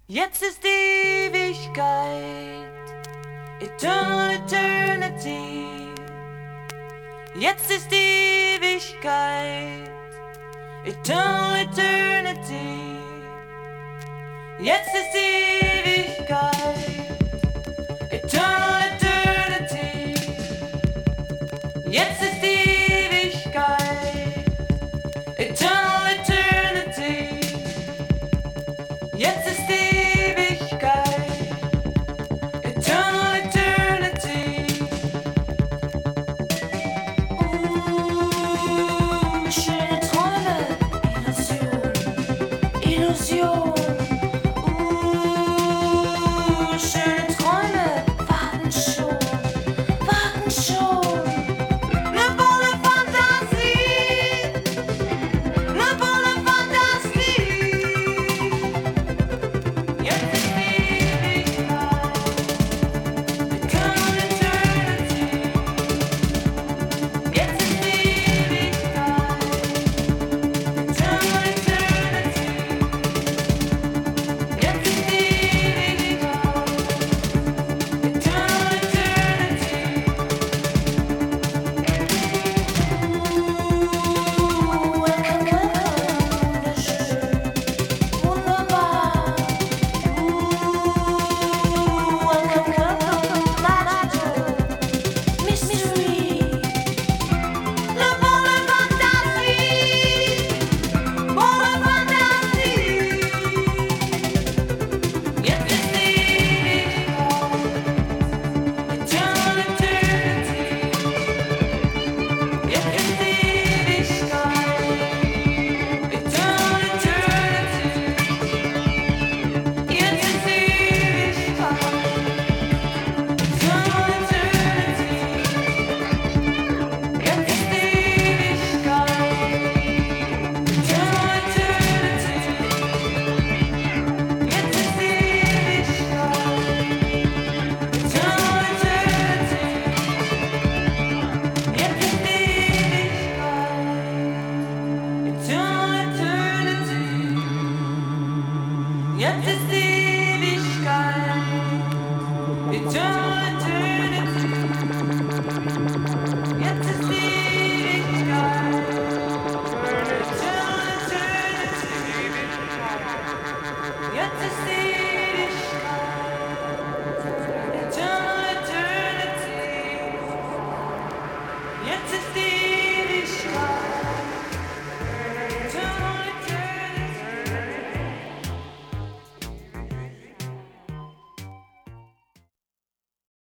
Jetzt ist die Ewigkeit, Eternal Eternity. Jetzt ist die Ewigkeit, Eternal Eternity. Jetzt ist die Ewigkeit, Eternal Eternity. Jetzt ist die Ewigkeit, Eternal Eternity. Jetzt ist die Ewigkeit, Eternal Eternity. Schöne Träume, Illusion, Illusion. Schöne Träume, warten schon, warten schon. Ne volle Fantasie, ne volle Fantasie. Jetzt ist die Ewigkeit, Eternal Eternity. Jetzt ist die Ewigkeit, Eternal Eternity. Jetzt ist die Ewigkeit, Eternal Eternity. Wunderschön, wunderbar. Mystery. Ne volle Fantasie, volle Fantasie. Jetzt ist die Ewigkeit, Eternal Eternity. Jetzt ist die Ewigkeit, Eternal Eternity. Jetzt ist die Ewigkeit, Eternal Eternity. Jetzt ist die Ewigkeit, Eternal Eternity. Jetzt ist die Ewigkeit, Eternal Eternity. Jetzt ist die Ewigkeit, Eternal Eternity. Jetzt ist die Ewigkeit, Eternal